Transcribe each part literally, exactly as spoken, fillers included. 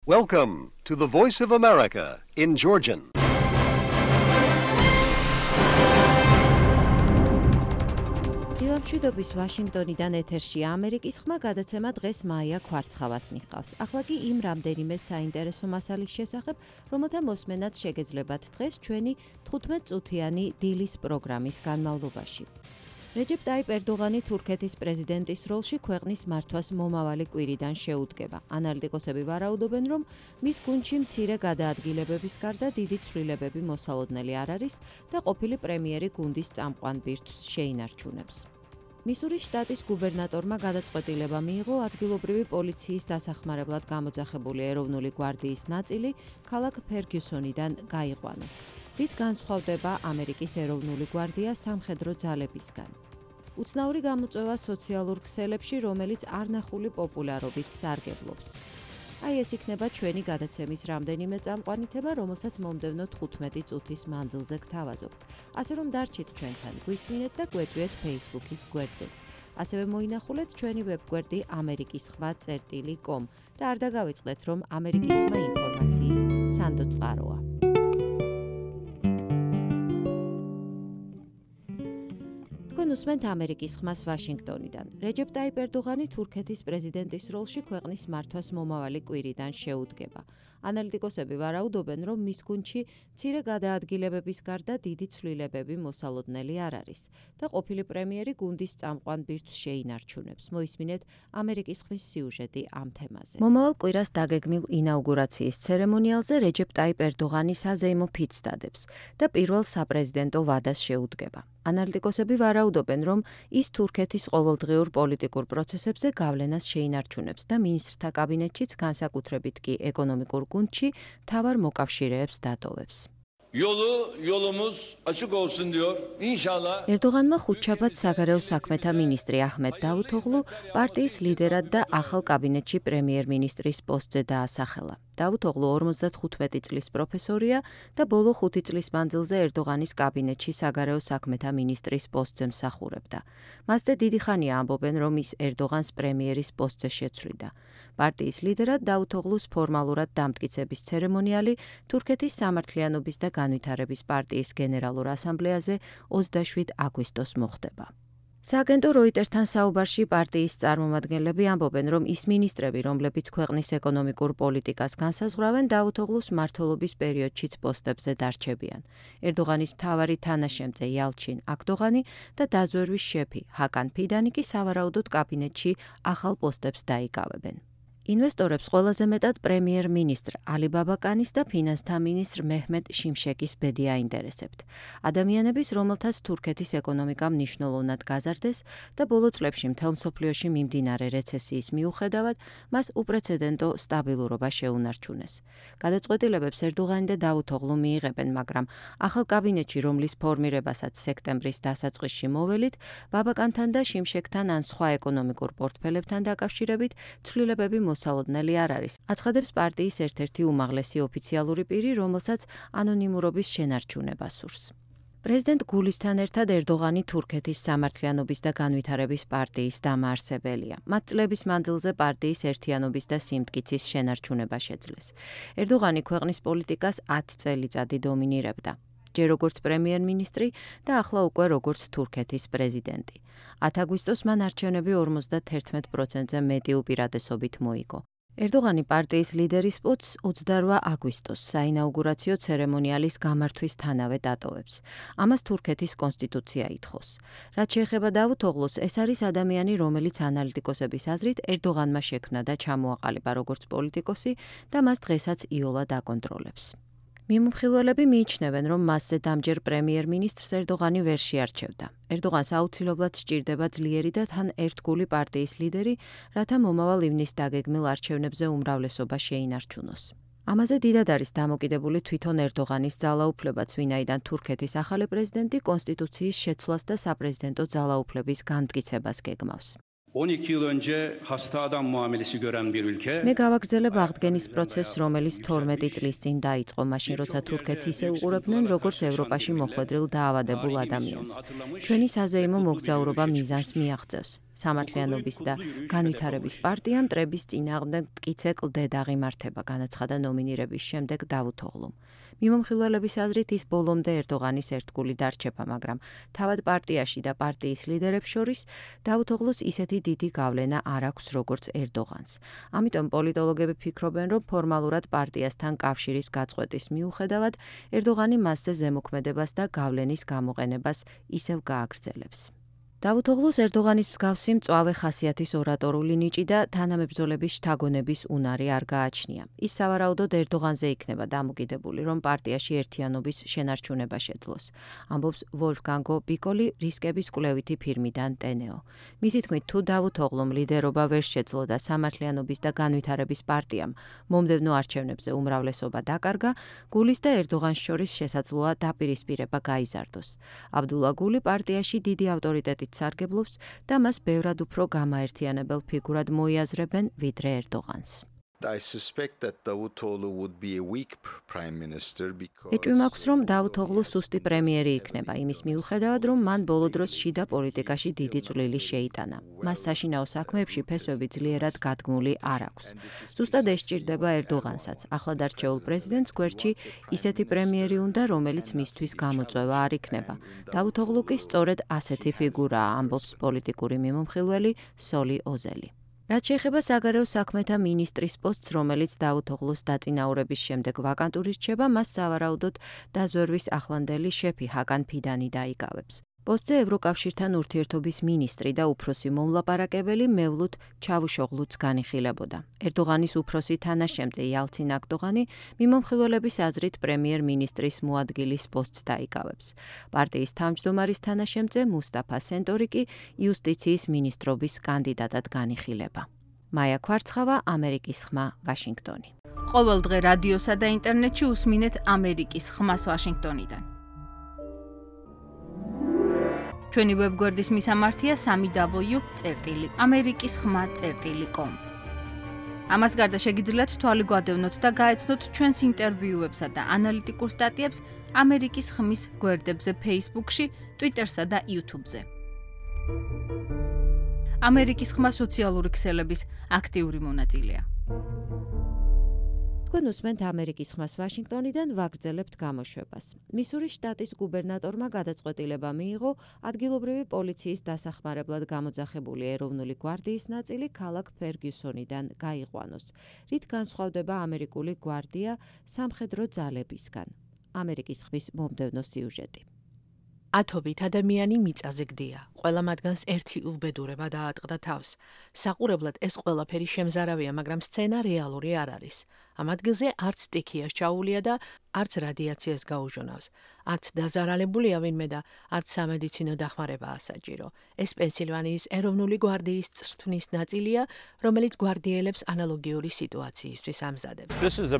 Welcome to the Voice of America in Georgian. დილამშვიდობის ვაშინგტონიდან ეთერში ამერიკის ხმა გადაცემა დღეს მაია ქვარცხავას მიჰყავს. ახლა კი იმ რამდენიმე საინტერესო მასალის შესახებ, რომელთა მოსმენაც შეგეძლებათ დღეს ჩვენი თხუთმეტ-წუთიანი დილის პროგრამის განმავლობაში. რეჯეპ ტაიპ ერდოღანი თურქეთის პრეზიდენტის როლში ქვეყნის მართვას მომავალი კვირიდან შეუდგება. ანალიტიკოსები ვარაუდობენ, რომ მის გუნდში მცირე გადაადგილებების გარდა დიდი ცვლილებები მოსალოდნელი არ არის და ყოფილი პრემიერი გუნდის წამყვან ბირთვს შეინარჩუნებს. მისურის შტატის გუბერნატორმა გადაწყვეტილება მიიღო ადგილობრივი პოლიციის დასახმარებლად გამოძახებული ეროვნული გვარდიის ნაწილი ქალაქ ფერგიუსონიდან გაიყვანოს, რით განსხვავდება ამერიკის ეროვნული გვარდია სამხედრო ძალებისგან. უცნაური გამოწვევა სოციალურ ქსელებში, რომელიც არნახული პოპულარობით სარგებლობს. აი ეს იქნება ჩვენი გადაცემის რამდენიმე წამყვანითება, რომელსაც მომდევნო თხუთმეტი წუთის მანძილზე გთავაზობთ. ასე რომ დარჩით ჩვენთან, გვისმინეთ და გვეწვიეთ Facebook-ის გვერდზეც. ასევე მოინახულეთ ჩვენი ვებგვერდი ამერიკის ხმა წერტილი კომ და არ დაგავიწყდეთ, რომ ამერიკის ხმა ინფორმაციის სანდო წყაროა. თქვენ უსმენთ ამერიკის ხმას ვაშინგტონიდან. რეჯეპ ტაიპ ერდოღანი თურქეთის პრეზიდენტის როლში ქვეყნის მართვას მომავალი კვირიდან შეუდგება. ანალიტიკოსები ვარაუდობენ, რომ მის გუნდში მცირე გადაადგილებების გარდა დიდი ცვლილებები მოსალოდნელი არ არის და ყოფილი პრემიერი გუნდის წამყვან ბირთვს შეინარჩუნებს. მოისმინეთ ამერიკის ხმის სიუჟეტი ამ თემაზე. მომავალ კვირას დაგეგმილ ინაუგურაციის ცერემონიალზე რეჯეპ ტაიპ ერდოღანი საზეიმო ფიცს დადებს და პირველ საპრეზიდენტო ვადას შეუდგება. ანალიტიკოსები ვარაუდობენ, რომ ის თურქეთის ყოველდღიურ პოლიტიკურ პროცესებზე გავლენას შეინარჩუნებს და მინისტრთა კაბინეტშიც, განსაკუთრებით კი ეკონომიკურ გუნდში, მთავარ მოკავშირეებს დატოვებს. Yolu yolumuz açık olsun diyor. İnşallah. ერდოღანმა ხუთშაბათ საგარეო საქმეთა მინისტრი აჰმედ დავუთოღლუ პარტიის ლიდერად და ახალ კაბინეტში პრემიერ-მინისტრის პოსტზე დაასახელა. დავუთოღლუ ორმოცდათხუთმეტი წლის პროფესორია და ბოლო ხუთი წლის მანძილზე ერდოღანის კაბინეტში საგარეო საქმეთა მინისტრის პოსტზე მსახურებდა. მასზე დიდი ხანია ამბობენ, რომ ის ერდოღანს პრემიერის პოსტზე შეცვლიდა. პარტიის ლიდერად დავუთოღლუს ფორმალურად დამტკიცების ცერემონიალი თურქეთის სამართლიანობის და განვითარების პარტიის გენერალურ ასამბლეაზე ოცდაშვიდ აგვისტოს მოხდება. სააგენტო როიტერთან საუბარში პარტიის წარმომადგენლები ამბობენ, რომ ის მინისტრები, რომლებიც ქვეყნის ეკონომიკურ პოლიტიკას განსაზღვრავენ, დავუთოღლუს მმართველობის პერიოდშიც პოსტებზე დარჩებიან. ერდოღანის მთავარი თანაშემწე იალჩინ აკდოღანი და დაზვერვის შეფი ჰაკან ფიდანი კი სავარაუდოდ კაბინეტში ახალ პოსტებს დაიკავებენ. ინვესტორებს ყველაზე მეტად პრემიერ-მინისტრ ალი ბაბაკანის და ფინანსთა მინისტრ მეჰმედ შიმშეკის ბედი აინტერესებთ. ადამიანების, რომელთაც თურქეთის ეკონომიკა მნიშვნელოვნად გაზარდეს და ბოლო წლებში მთელ მსოფლიოში მიმდინარე რეცესიის მიუხედავად, მას უპრეცედენტო სტაბილურობა შეუნარჩუნეს. გადაწყვეტილებებს ერდოღანი და დავუთოღლუ მიიღებენ, მაგრამ ახალ კაბინეტში, რომლის ფორმირებასაც სექტემბრის დასაწყისში მოველით, ბაბაკანთან და შიმშეკთან ან სხვა ეკონომიკურ პორტფელებთან დაკავშირებით ცვლილებები მოსალოდნელი არ არის, აცხადებს პარტიის ერთ-ერთი უმაღლესი ოფიციალური პირი, რომელსაც ანონიმურობის შენარჩუნება სურს. პრეზიდენტ გულისთან ერთად ერდოღანი თურქეთის სამართლიანობის და განვითარების პარტიის დამაარსებელია. მათ წლების მანძილზე პარტიის ერთიანობის და სიმტკიცის შენარჩუნება შეძლეს. ერდოღანი ქვეყნის პოლიტიკას ათი წელიწადი დომინირებდა. ჯერ როგორც პრემიერ-მინისტრი და ახლა უკვე როგორც თურქეთის პრეზიდენტი. ათი აგვისტოს მან არჩევნები ორმოცდათერთმეტ პროცენტზე მეტი უპირატესობით მოიგო. ერდოღანი პარტიის ლიდერის პოსტს ოცდარვა აგვისტოს საინაუგურაციო ცერემონიალის გამართვისთანავე დატოვებს. ამას თურქეთის კონსტიტუცია ითხოვს. რაც შეეხება დავუთოღლუს, ეს არის ადამიანი, რომელიც ანალიტიკოსების აზრით ერდოღანმა შექმნა და ჩამოაყალიბა როგორც პოლიტიკოსი და მას დღესაც იოლად აკონტროლებს. მიმომხილველები მიიჩნევენ, რომ მასზე დამჯერ პრემიერ-მინისტრს ერდოღანი ვერ შეარჩევდა. ერდოღანს აუცილებლად სჭირდება ძლიერი და თან ერთგული პარტიის ლიდერი, რათა მომავალ ივნის დაგეგმილ არჩევნებზე უმრავლესობა შეინარჩუნოს. ამაზე დიდად არის დამოკიდებული თვითონ ერდოღანის ძალაუფლებაც, ვინაიდან თურქეთის ახალი პრეზიდენტი კონსტიტუციის შეცვლას და საპრეზიდენტო ძალაუფლების განმტკიცებას გეგმავს. on iki yıl önce hasta adam muamelesi gören bir ülke. მე გავაგრძელებ აღდგენის პროცესს, რომელიც თორმეტი წლის წინ დაიწყო, მაშინ როცა თურქეთს ისე უყურებდნენ, როგორც ევროპაში მოხვედრილ დაავადებულ ადამიანს. ჩვენი საზეიმო მოგზაურობა მიზანს მიაღწევს. სამართლიანობის და განვითარების პარტიამ მტრების წინააღმდეგ მტკიცე კლდე დაღიმართება განაცხადა ნომინირების შემდეგ დავუთოღლუმ. მიმომხილველების აზრით ის ბოლომდე ერდოღანის ერთგული დარჩება, მაგრამ თავად პარტიაში და პარტიის ლიდერებს შორის დავუთოღლუს ისეთი დიდი გავლენა არ აქვს როგორც ერდოღანს. ამიტომ პოლიტოლოგები ფიქრობენ, რომ ფორმალურად პარტიასთან კავშირის გაწყვეტის მიუხედავად ერდოღანი მასზე ზემოქმედებას და გავლენის გამოყენებას ისევ გააგრძელებს. დავუთოღლუს ერდოღანის მსგავსი მწვავე ხასიათის ორატორული ნიჭი და თანამებრძოლების შთაგონების უნარი არ გააჩნია. ის სავარაუდოდ ერდოღანზე იქნება დამოკიდებული, რომ პარტიაში ერთიანობის შენარჩუნება შეძლოს, ამბობს ვოლფგანგო ბიკოლი რისკების კვლევითი ფირმიდან ტენეო. მისი თქმით, თუ დავუთოღლუმ ლიდერობა ვერ შეძლო და სამართლიანობის და განვითარების პარტიამ მომდევნო არჩევნებზე უმრავლესობა დაკარგა, გულის და ერდოღანს შორის შესაძლოა დაპირისპირება გაიზარდოს. აბდულა გული პარტიაში დიდი ავტორიტეტით სარგებლობს და მას ბევრად უფრო გამაერთიანებელ ფიგურად მოიაზრებენ ვიდრე ერდოღანს. ეჭვი მაქვს, რომ დავუთოღლუ სუსტი პრემიერი იქნება, იმის მიუხედავად, რომ მან ბოლო დროს შიდა პოლიტიკაში დიდი წვლილი შეიტანა. მას საშინაო საქმეებში ფესვები ძლიერად გადგმული არ აქვს. ზუსტად ეს სჭირდება ერდოღანსაც. ახლად არჩეულ პრეზიდენტს გვერდში ისეთი პრემიერი უნდა, რომელიც მისთვის გამოწვევა არ იქნება. დავუთოღლუ კი სწორედ ასეთი ფიგურაა, ამბობს პოლიტიკური მიმომხილველი სოლი ოზელი. რაც შეეხება საგარეო საქმეთა მინისტრის პოსტს, რომელიც დავუთოღლუს დაწინაურების შემდეგ ვაკანტური რჩება, მას სავარაუდოდ დაზვერვის ახლანდელი შეფი ჰაკან ფიდანი დაიკავებს. პოსტზე ევროკავშირთან ურთიერთობის მინისტრი და უფროსი მომლაპარაკებელი მევლութ ჩავუშოღლუც განიხილებოდა. ერდოღანის უფროსი თანაშემწე იალცინ აკდოღანი მიმომხილველების აზრით პრემიერ-მინისტრის მოადგილის პოსტს დაიკავებს. პარტიის თავმჯდომარის თანაშემწე მუსტაფა სენტორი კი იუსტიციის მინისტრობის კანდიდატად განიხილება. მაია ქვარცხავა, ამერიკის ხმა, ვაშინგტონი. ყოველდღე რადიოსა და ინტერნეტში უსმინეთ ამერიკის ხმას ვაშინგტონიდან. ჩვენი ვებგვერდის მისამართია სამი დაბლიუ წერტილი ამერიკის ხმა წერტილი კომ. ამას გარდა შეგიძლიათ თვალი გვადევნოთ და გაეცნოთ ჩვენს ინტერვიუებსა და ანალიტიკურ სტატიებს ამერიკის ხმის გვერდებზე Facebook-ში, Twitter-სა და YouTube-ზე. ამერიკის ხმა სოციალური ქსელების აქტიური მონაწილეა. თქვენ უსმენთ ამერიკის ხმას ვაშინგტონიდან, ვაგრძელებთ გამოშვებას. მისურის შტატის გუბერნატორმა გადაწყვეტილება მიიღო ადგილობრივი პოლიციის დასახმარებლად გამოძახებული ეროვნული გვარდიის ნაწილი ქალაქ ფერგიუსონიდან გაიყვანოს, რით განსხვავდება ამერიკული გვარდია სამხედრო ძალებისგან. ამერიკის ხმის მომდევნო სიუჟეტი. ათობით ადამიანი მიწაზე გდია. ყველა მათგანს ერთი უბედურება დაატყდა თავს. საყურებლად ეს ყველაფერი შემზარავია, მაგრამ სცენა რეალური არ არის. ამ ადგილზე არც სტიქიას ჩაუვლია და არც რადიაციას გაუჟონავს. არც დაზარალებულია ვინმე და არც სამედიცინო დახმარებაა საჭირო. ეს პენსილვანიის ეროვნული გვარდიის წრთნის ნაწილია, რომელიც გვარდიელებს ანალოგიური სიტუაციისთვის ამზადებს.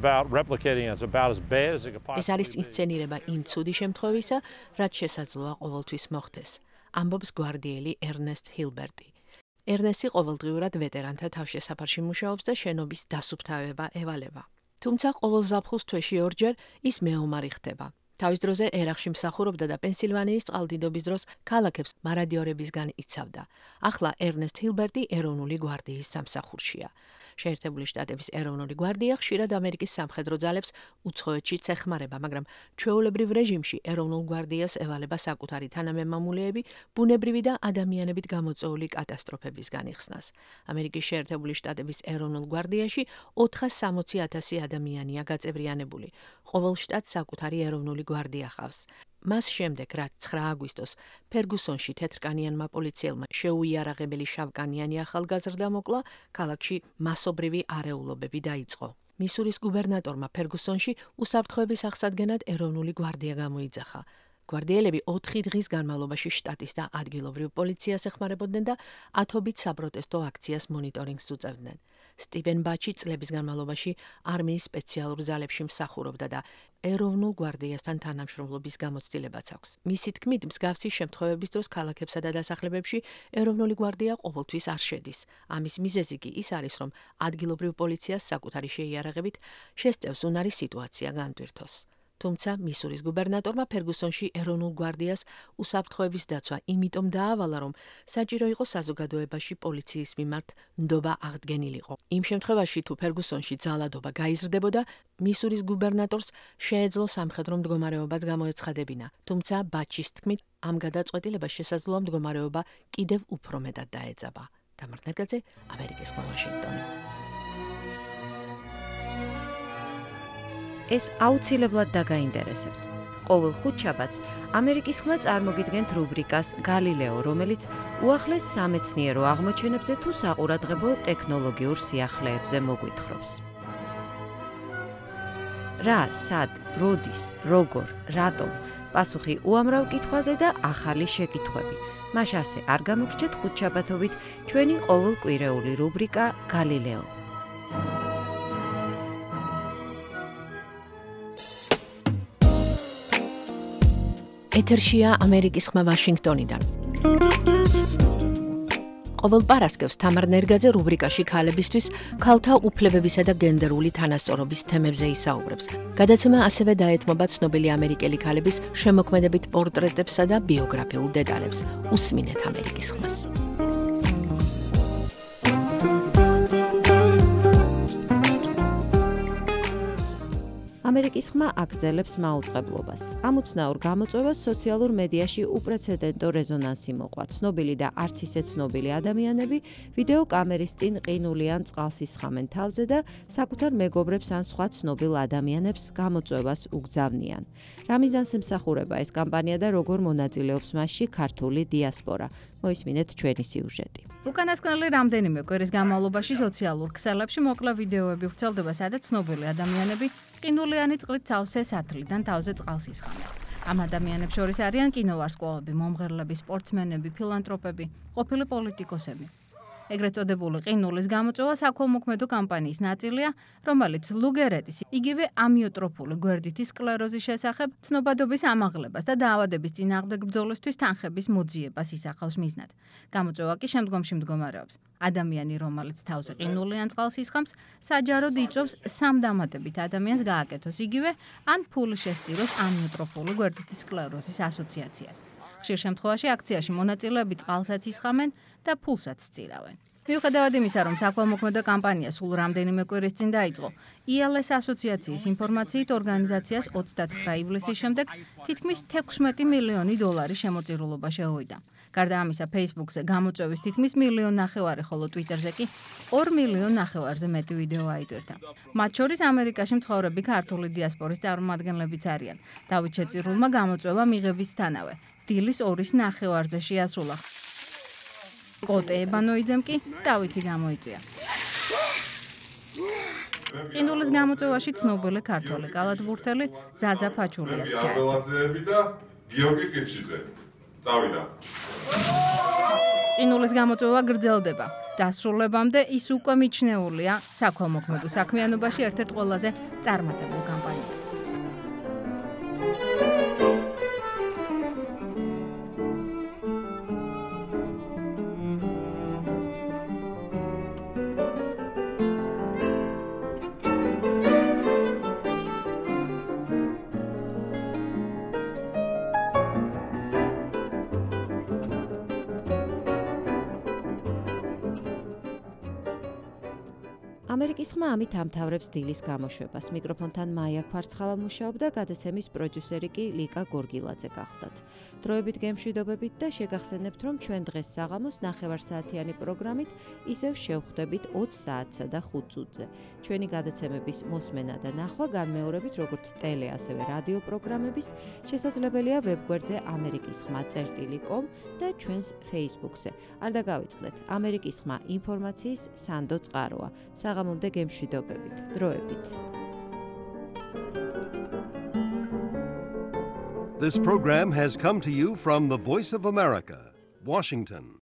ეს არის ინსცენირება იმ ცუდი შემთხვევისა, რაც შესაძლოა ყოველთვის მოხდეს. ამბობს გვარდიელი ერნესტ ჰილბერტი. ერნესტი ყოველდღიურად ვეტერანთა თავშესაფარში მუშაობს და შენობის დასუფთავება ევალება. თუმცა ყოველ ზაფხულს თვეში ორჯერ ის მეომარი ხდება. თავის დროზე ერახში მსახურობდა და პენსილვანიის წყალდიდობის დროს ქალაქებს მარადიორებისგან იცავდა. ახლა ერნესტ ჰილბერტი ეროვნული გვარდიის სამსახურშია. შეერთებული შტატების ეროვნული გვარდია ხშირად ამერიკის სამხედრო ძალებს უცხოეთშიც ეხმარება, მაგრამ ჩვეულებრივ რეჟიმში ეროვნულ გვარდიას ევალება საკუთარი თანამემამულეები ბუნებრივი და ადამიანებით გამოწვეული კატასტროფებისგან იხსნას. ამერიკის შეერთებული შტატების ეროვნულ გვარდიაში ოთხას სამოცი ათასი ადამიანია გაწევრიანებული. ყოველ შტატს საკუთარი ეროვნული გვარდია ხავს. მას შემდეგ, რაც ცხრა აგვისტოს ფერგუსონში თეთრკანიანმა პოლიციელმა შეუიარაღებელი შავკანიანი ახალგაზრდა მოკლა, ქალაქში მასობრივი არეულობები დაიწყო. მისურის გუბერნატორმა ფერგუსონში უსაფრთხოების აღსადგენად ეროვნული გვარდია გამოიძახა. გვარდიელები ოთხი დღის განმავლობაში შტატის და ადგილობრივ პოლიციას ეხმარებოდნენ და ათობით საპროტესტო აქციას მონიტორინგს უწევდნენ. სტივენ ბაჩი წლების განმავლობაში არმიის სპეციალურ ძალებში მსახურობდა და ეროვნულ გვარდიასთან თანამშრომლობის გამოცდილებაც აქვს. მისი თქმით, მსგავსი შემთხვევების დროს ქალაქებსა და დასახლებებში ეროვნული გვარდია ყოველთვის არ შედის. ამის მიზეზი კი ის არის, რომ ადგილობრივ პოლიციას საკუთარი შეიარაღებით შესწევს უნარი სიტუაცია განტვირთოს. თუმცა მისურის გუბერნატორმა ფერგუსონში ეროვნულ გვარდიას უსაფრთხოების დაცვა იმიტომ დაავალა, რომ საჭირო იყო საზოგადოებაში პოლიციის მიმართ ნდობა აღდგენილიყო. იმ შემთხვევაში, თუ ფერგუსონში ძალადობა გაიზრდებოდა, მისურის გუბერნატორს შეეძლო სამხედრო მდგომარეობაც გამოეცხადებინა. თუმცა ბაჩის თქმით, ამ გადაწყვეტილებას შესაძლოა მდგომარეობა კიდევ უფრო მეტად დაეძაბა. თამარ ნეგაძე, ამერიკის ხმა, ვაშინგტონი. ეს აუცილებლად დაგაინტერესებთ. ყოველ ხუთშაბათს ამერიკის ხმა წარმოგიდგენთ რუბრიკას გალილეო, რომელიც უახლეს სამეცნიერო აღმოჩენებზე თუ საყურადღებო ტექნოლოგიურ სიახლეებზე მოგვითხრობს. რა, სად, როდის, როგორ, რატომ? პასუხი უამრავ კითხვაზე და ახალი შეკითხვები. მას ასე არ გამოგრჩეთ ხუთშაბათობით ჩვენი ყოველკვირეული რუბრიკა გალილეო. ეთერშია ამერიკის ხმა ვაშინგტონიდან. ყოველ პარასკევს თამარ ნერგაძე რუბრიკაში ქალებისთვის ქალთა უფლებებისა და გენდერული თანასწორობის თემებზე ისაუბრებს. გადაცემა ასევე დაეთმობა ცნობილი ამერიკელი ქალების შემოქმედებით პორტრეტებსა და ბიოგრაფიულ დეტალებს. უსმინეთ ამერიკის ხმას. ამერიკის ხმა აგრძელებს მაუწყებლობას. ამოცნაურ გამოწვევას სოციალურ მედიაში უპრეცედენტო რეზონანსი მოყვა. ცნობილი და არც ისე ცნობილი ადამიანები ვიდეო კამერის წინ ყინულიან წყალს ისხამენ თავზე და საკუთარ მეგობრებს ან სხვა ცნობილ ადამიანებს გამოწვევას უგზავნიან. რა მიზანს ემსახურება ეს კამპანია და როგორ მონაწილეობს მასში ქართული დიასპორა? მოისმინეთ ჩვენი სიუჟეტი. უკანასკნელი რამდენიმე კვირის განმავლობაში სოციალურ ქსელებში მოკლა ვიდეოები ვრცელდება, სადაც ცნობილი ადამიანები ყინულიანი წყლით სავსეს ათლიდან თავზე წყალს ისხამენ. ამ ადამიანებს შორის არიან კინოვარსკვლავები, მომღერლები, სპორტსმენები, ფილანტროპები, ყოფილი პოლიტიკოსები. ეგრეთ წოდებული ყინულის გამოწვევა საქველმოქმედო კამპანიის ნაწილია, რომელიც ლუგერეტის, იგივე ამიოტროფული გვერდითის სკლეროზის შესახებ ცნობადობის ამაღლებას და დაავადების წინააღმდეგ ბრძოლისთვის თანხების მოძიებას ისახავს მიზნად. გამოწვევა კი შემდგომში მდგომარეობს. ადამიანი, რომელიც თავზე ყინულიან წყალს ისხამს, საჯაროდ იწვევს სამ დამატებით ადამიანს გააკეთოს იგივე, ან ფული შესწიროს ამიოტროფული გვერდითის სკლეროზის ასოციაციას. ხშირ შემთხვევაში აქციაში მონაწილეები წყალსაც ისხამენ და ფულსაც სწირავენ. მიუხედავად იმისა, რომ საქველმოქმედო კამპანია სულ რამდენიმე კვირის წინ დაიწყო, ი ელ ეს ასოციაციის ინფორმაციით ორგანიზაციას ოცდაცხრა ივლისის შემდეგ თითქმის თექვსმეტი მილიონი დოლარი შემოწირულობა შეუვიდა. გარდა ამისა, Facebook-ზე გამოწვევის თითქმის მილიონ ნახევარი, ხოლო Twitter-ზე კი ორ მილიონ ნახევარზე მეტი ვიდეო აიტვირთა. მათ შორის ამერიკაში მცხოვრები ქართული დიასპორის წარმომადგენლებიც არიან. დავით შეწირულმა გამოწვევა მიღებისთანავე დილის ორის ნახევარზე შეასრულა. კოტე ებანოიძემ კი დავითი გამოიწვია. ყინულის გამოწვევაში ცნობილი ქართველი კალათბურთელი ზაზა ფაჩულიაც ჩაერთო. და გიორგი კიფშიძე. დავიდა. ყინულის გამოწვევა გრძელდება. დასრულებამდე ის უკვე მიჩნეულია საქველმოქმედო საქმიანობაში ერთ-ერთ ყველაზე წარმატებულ კამპანიად. ამერიკის ხმა ამით ამთავრებს დილის გამოშვებას. მიკროფონთან მაია ქვარცხავა მუშაობდა, გადაცემის პროდიუსერი კი ლიკა გორგილაძე გახლდათ. დროებით გემშვიდობებით და შეგახსენებთ, რომ ჩვენ დღეს საღამოს ნახევარსაათიანი პროგრამით ისევ შევხვდებით ოცი საათსა და ხუთ წუთზე. ჩვენი გადაცემების მოსმენა და ნახვა განმეორებით როგორც ტელე, ასევე რადიო პროგრამების შესაძლებელია ვებგვერდზე ამერიკის ხმა წერტილი კომ და ჩვენს Facebook-ზე. არ დაგავიწყდეთ, ამერიკის ხმა ინფორმაციის სანდო წყაროა. საღამომდე გემშვიდობებით. დროებით. This program has come to you from the Voice of America, Washington.